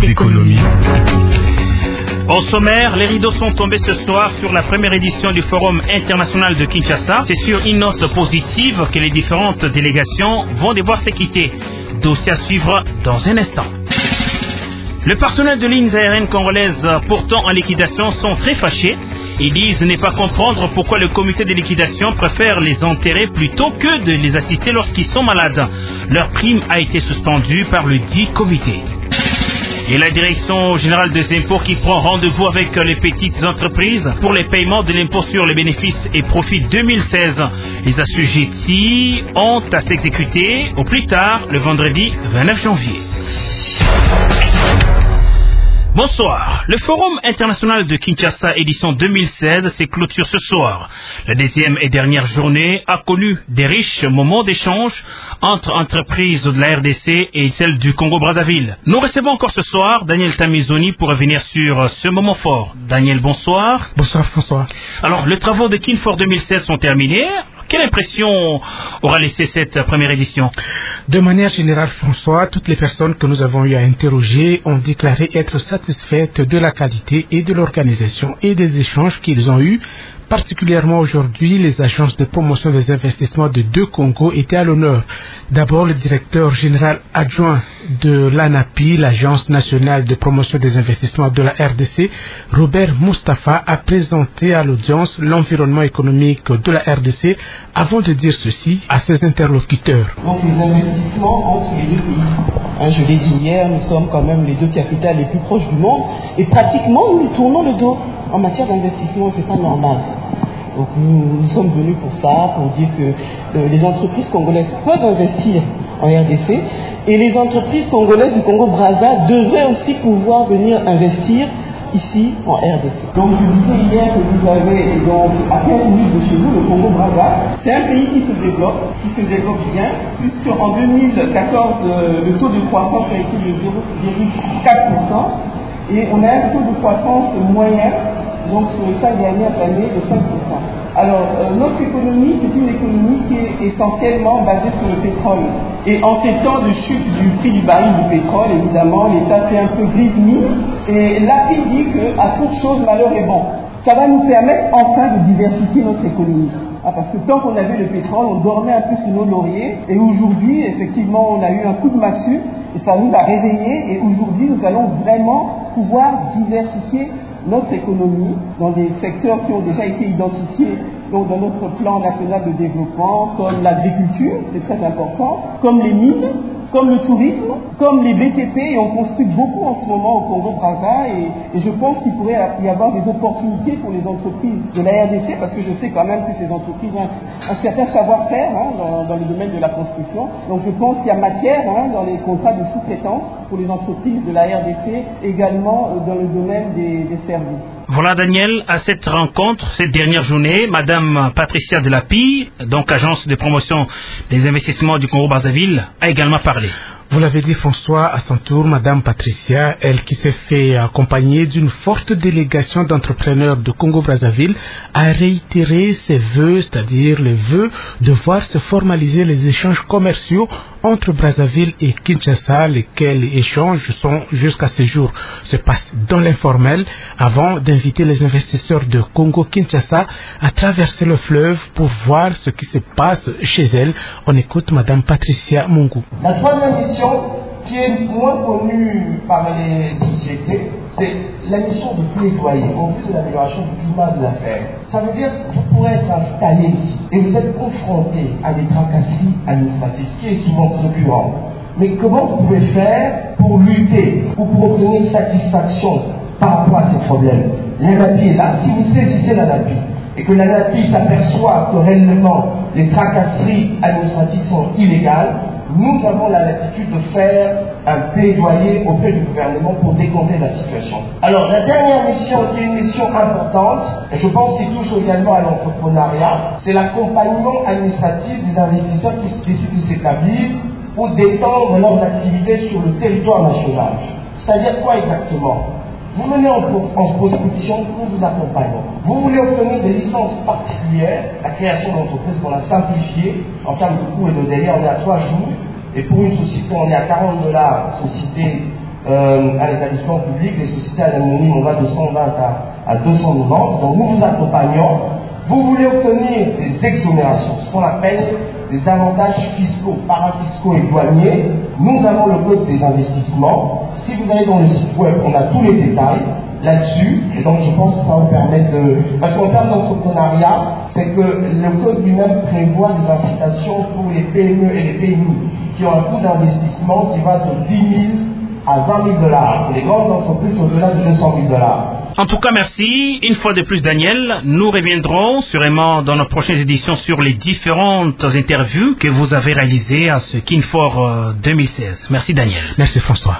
d'économie. Au sommaire, les rideaux sont tombés ce soir sur la première édition du Forum international de Kinshasa. C'est sur une note positive que les différentes délégations vont devoir se quitter. Dossier à suivre dans un instant. Le personnel de lignes aériennes congolaises pourtant en liquidation sont très fâchés. Ils disent ne pas comprendre pourquoi le comité de liquidation préfère les enterrer plutôt que de les assister lorsqu'ils sont malades. Leur prime a été suspendue par le dit comité. Et la direction générale des impôts qui prend rendez-vous avec les petites entreprises pour les paiements de l'impôt sur les bénéfices et profits 2016. Les assujettis ont à s'exécuter au plus tard le vendredi 29 janvier. Bonsoir. Le Forum international de Kinshasa édition 2016 s'est clôture ce soir. La deuxième et dernière journée a connu des riches moments d'échange entre entreprises de la RDC et celles du Congo-Brazzaville. Nous recevons encore ce soir Daniel Tamizoni pour revenir sur ce moment fort. Daniel, bonsoir. Bonsoir François. Alors, les travaux de Kinfor 2016 sont terminés. Quelle impression aura laissé cette première édition? De manière générale, François, toutes les personnes que nous avons eu à interroger ont déclaré être satisfaites de la qualité et de l'organisation et des échanges qu'ils ont eus. Particulièrement aujourd'hui, les agences de promotion des investissements de deux Congo étaient à l'honneur. D'abord, le directeur général adjoint de l'ANAPI, l'Agence nationale de promotion des investissements de la RDC, Robert Mustapha, a présenté à l'audience l'environnement économique de la RDC avant de dire ceci à ses interlocuteurs. Donc les investissements entre les deux pays. Je l'ai dit hier, nous sommes quand même les deux capitales les plus proches du monde et pratiquement nous tournons le dos. En matière d'investissement, c'est pas normal. Donc nous sommes venus pour ça, pour dire que les entreprises congolaises peuvent investir en RDC et les entreprises congolaises du Congo-Brazza devraient aussi pouvoir venir investir ici en RDC. Donc je disais hier que vous avez donc à 15 minutes de chez vous le Congo-Brazza. C'est un pays qui se développe bien, puisque en 2014 le taux de croissance a été de 0,4% et on a un taux de croissance moyen. Donc sur les 5 dernières années de 5%. Alors notre économie, c'est une économie qui est essentiellement basée sur le pétrole. Et en ces temps de chute du prix du baril du pétrole, évidemment, l'État fait un peu grise mine. Et l'API dit qu'à toute chose, malheur est bon. Ça va nous permettre enfin de diversifier notre économie. Parce que tant qu'on avait le pétrole, on dormait un peu sur nos lauriers. Et aujourd'hui, effectivement, on a eu un coup de massue. Et ça nous a réveillés. Et aujourd'hui, nous allons vraiment pouvoir diversifier notre économie dans des secteurs qui ont déjà été identifiés donc dans notre plan national de développement, comme l'agriculture, c'est très important, comme les mines, comme le tourisme, comme les BTP, et on construit beaucoup en ce moment au Congo-Brazza, et je pense qu'il pourrait y avoir des opportunités pour les entreprises de la RDC, parce que je sais quand même que ces entreprises ont un certain savoir-faire dans le domaine de la construction. Donc je pense qu'il y a matière dans les contrats de sous-traitance pour les entreprises de la RDC, également dans le domaine des services. Voilà Daniel, à cette rencontre, cette dernière journée, Madame Patricia Delapie, donc agence de promotion des investissements du Congo-Brazzaville, a également parlé. Vous l'avez dit François, à son tour, Madame Patricia, elle qui s'est fait accompagner d'une forte délégation d'entrepreneurs de Congo-Brazzaville, a réitéré ses vœux, c'est-à-dire les vœux de voir se formaliser les échanges commerciaux entre Brazzaville et Kinshasa, lesquels échanges sont jusqu'à ce jour se passent dans l'informel, avant d'inviter les investisseurs de Congo-Kinshasa à traverser le fleuve pour voir ce qui se passe chez elle. On écoute Madame Patricia Mungu. La troisième mission qui est moins connue par les sociétés, c'est la mission de plaidoyer en vue de l'amélioration du climat de l'affaire. Ça veut dire que vous pourrez être installé ici et vous êtes confronté à des tracasseries administratives, ce qui est souvent récurrent. Mais comment vous pouvez faire pour lutter ou pour obtenir une satisfaction par rapport à ces problèmes? L'ANAPI est là. Si vous saisissez l'ANAPI et que l'ANAPI s'aperçoit que réellement les tracasseries administratives sont illégales, nous avons la latitude de faire un plaidoyer auprès du gouvernement pour décompter la situation. Alors, la dernière mission, qui est une mission importante, et je pense qu'il touche également à l'entrepreneuriat, c'est l'accompagnement administratif des investisseurs qui décident de s'établir ou d'étendre leurs activités sur le territoire national. C'est-à-dire quoi exactement? Vous menez en prospection, nous vous accompagnons. Vous voulez obtenir des licences particulières, la création d'entreprise, on l'a simplifié en termes de coûts et de délai, on est à 3 jours. Et pour une société, on est à $40, société à l'établissement public, les sociétés anonymes, on va de 120 à 290. Donc nous vous accompagnons. Vous voulez obtenir des exonérations, ce qu'on appelle des avantages fiscaux, parafiscaux et douaniers. Nous avons le code des investissements. Si vous allez dans le site web, on a tous les détails là-dessus. Et donc je pense que ça va vous permettre de... Parce qu'en termes d'entrepreneuriat, c'est que le code lui-même prévoit des incitations pour les PME et les PMI qui ont un coût d'investissement qui va de 10 000 à 20 000 $. Les grandes entreprises au-delà de 200 000 $. En tout cas, merci. Une fois de plus, Daniel, nous reviendrons sûrement dans nos prochaines éditions sur les différentes interviews que vous avez réalisées à ce Kinfor 2016. Merci, Daniel. Merci, François.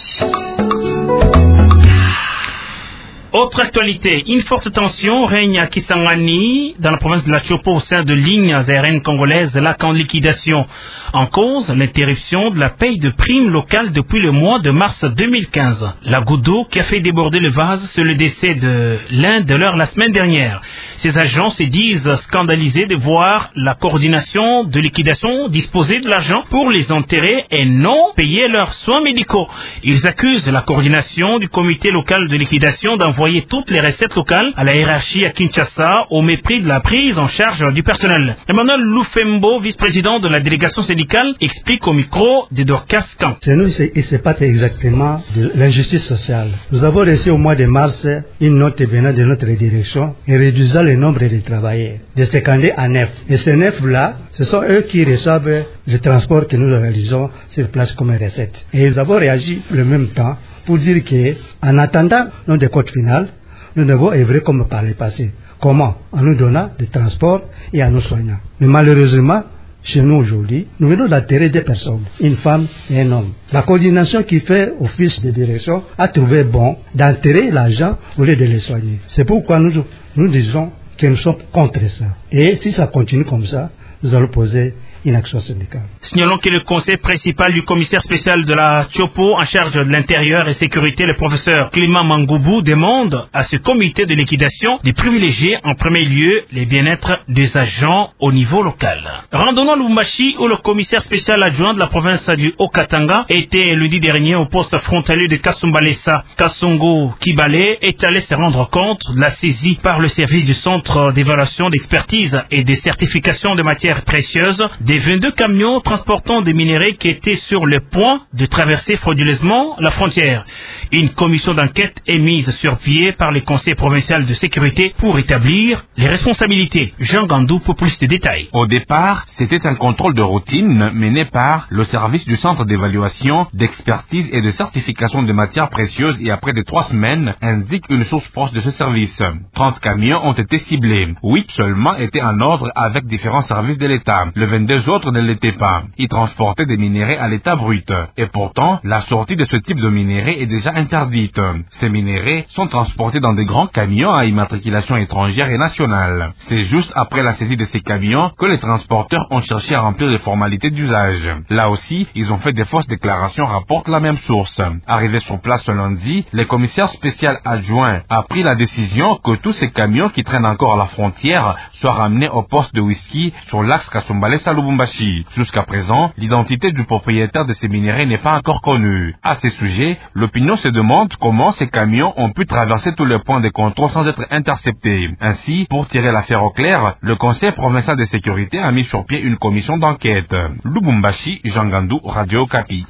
Autre actualité, une forte tension règne à Kisangani, dans la province de la Chopo, au sein de lignes aériennes congolaises de lac en liquidation. En cause, l'interruption de la paye de primes locales depuis le mois de mars 2015. La goutte d'eau qui a fait déborder le vase sur le décès de l'un de leurs la semaine dernière. Ces agents se disent scandalisés de voir la coordination de liquidation disposer de l'argent pour les enterrer et non payer leurs soins médicaux. Ils accusent la coordination du comité local de liquidation d'envoyer toutes les recettes locales à la hiérarchie à Kinshasa au mépris de la prise en charge du personnel. Emmanuel Loufembo, vice-président de la délégation syndicale, explique au micro de Dorcas Camp. Chez nous, il ne s'est pas exactement de l'injustice sociale. Nous avons reçu au mois de mars une note venant de notre direction et réduisant le nombre de travailleurs de 52 à 9. Et ces 9-là, ce sont eux qui reçoivent le transport que nous réalisons sur place comme recette. Et nous avons réagi le même temps pour dire que, en attendant notre décote finale, nous devons œuvrer comme par le passé. Comment? En nous donnant des transports et en nous soignant. Mais malheureusement, chez nous aujourd'hui, nous venons d'enterrer deux personnes, une femme et un homme. La coordination qui fait office de direction a trouvé bon d'enterrer l'argent au lieu de les soigner. C'est pourquoi nous disons que nous sommes contre ça. Et si ça continue comme ça, nous allons poser une action syndicale. Signalons que le conseil principal du commissaire spécial de la Chopo en charge de l'intérieur et sécurité, le professeur Clément Mangoubou, demande à ce comité de liquidation de privilégier en premier lieu les bien-être des agents au niveau local. Randonnons à Lubumbashi où le commissaire spécial adjoint de la province du Haut-Katanga était lundi dernier au poste frontalier de Kasumbalesa. Kasongo Kibale est allé se rendre compte de la saisie par le service du centre d'évaluation d'expertise et de certification de matières précieuses des 22 camions transportant des minerais qui étaient sur le point de traverser frauduleusement la frontière. Une commission d'enquête est mise sur pied par le conseil provincial de sécurité pour établir les responsabilités. Jean Gandou pour plus de détails. Au départ, c'était un contrôle de routine mené par le service du centre d'évaluation, d'expertise et de certification de matières précieuses et après de 3 semaines, indique une source proche de ce service. 30 camions ont été ciblés. 8 seulement étaient en ordre avec différents services de l'État. Le 22 autres ne l'étaient pas. Ils transportaient des minerais à l'état brut. Et pourtant, la sortie de ce type de minerais est déjà interdite. Ces minerais sont transportés dans des grands camions à immatriculation étrangère et nationale. C'est juste après la saisie de ces camions que les transporteurs ont cherché à remplir les formalités d'usage. Là aussi, ils ont fait des fausses déclarations, rapporte la même source. Arrivé sur place ce lundi, le commissaire spécial adjoint a pris la décision que tous ces camions qui traînent encore à la frontière soient ramenés au poste de whisky sur l'axe Kasumbalesa Lubumbashi. Jusqu'à présent, l'identité du propriétaire de ces minerais n'est pas encore connue. À ce sujet, l'opinion se demande comment ces camions ont pu traverser tous les points de contrôle sans être interceptés. Ainsi, pour tirer l'affaire au clair, le conseil provincial de sécurité a mis sur pied une commission d'enquête. Lubumbashi, Jean Gandou, Radio Okapi.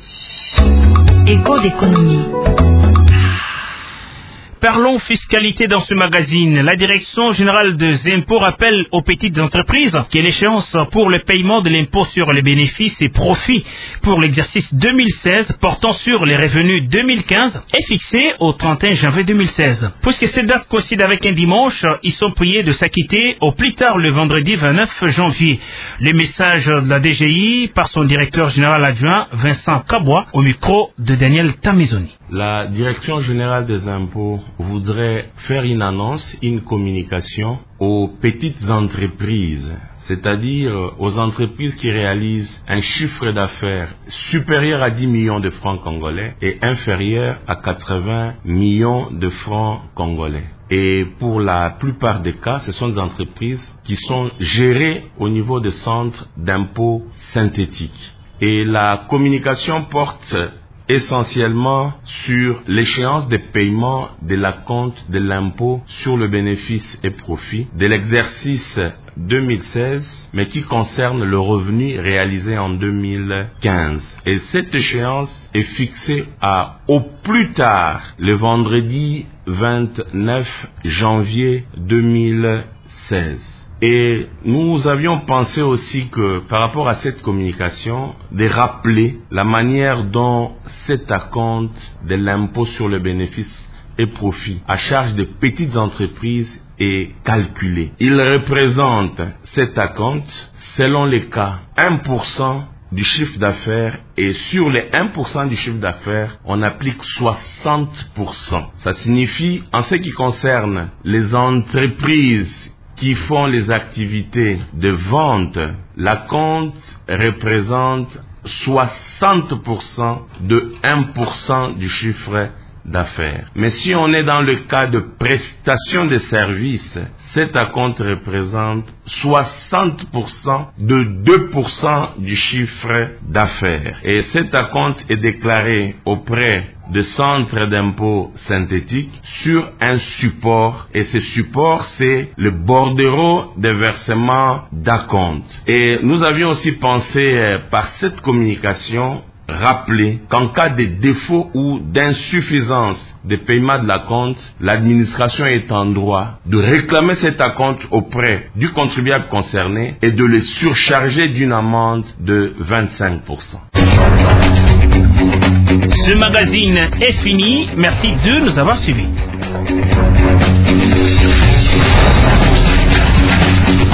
Écho d'économie. Parlons fiscalité dans ce magazine. La direction générale des impôts rappelle aux petites entreprises que l'échéance pour le paiement de l'impôt sur les bénéfices et profits pour l'exercice 2016 portant sur les revenus 2015 est fixée au 31 janvier 2016. Puisque cette date coïncide avec un dimanche, ils sont priés de s'acquitter au plus tard le vendredi 29 janvier. Le message de la DGI par son directeur général adjoint Vincent Kabois au micro de Daniel Tamizoni. La direction générale des impôts voudrait faire une annonce, une communication aux petites entreprises, c'est-à-dire aux entreprises qui réalisent un chiffre d'affaires supérieur à 10 millions de francs congolais et inférieur à 80 millions de francs congolais. Et pour la plupart des cas, ce sont des entreprises qui sont gérées au niveau des centres d'impôts synthétiques. Et la communication porte essentiellement sur l'échéance des paiements de l'acompte de l'impôt sur le bénéfice et profit de l'exercice 2016, mais qui concerne le revenu réalisé en 2015. Et cette échéance est fixée au plus tard le vendredi 29 janvier 2016. Et nous avions pensé aussi que par rapport à cette communication, de rappeler la manière dont cet acompte de l'impôt sur le bénéfice et profit à charge des petites entreprises est calculé. Il représente cet acompte, selon les cas, 1% du chiffre d'affaires, et sur les 1% du chiffre d'affaires, on applique 60%. Ça signifie, en ce qui concerne les entreprises qui font les activités de vente, l'acompte représente 60% de 1% du chiffre d'affaires. Mais si on est dans le cas de prestation de services, cet acompte représente 60% de 2% du chiffre d'affaires. Et cet acompte est déclaré auprès de centres d'impôts synthétiques sur un support. Et ce support, c'est le bordereau de versement d'acompte. Et nous avions aussi pensé, par cette communication, rappeler qu'en cas de défaut ou d'insuffisance de paiement de l'acompte, l'administration est en droit de réclamer cet acompte auprès du contribuable concerné et de le surcharger d'une amende de 25%. Ce magazine est fini. Merci de nous avoir suivis.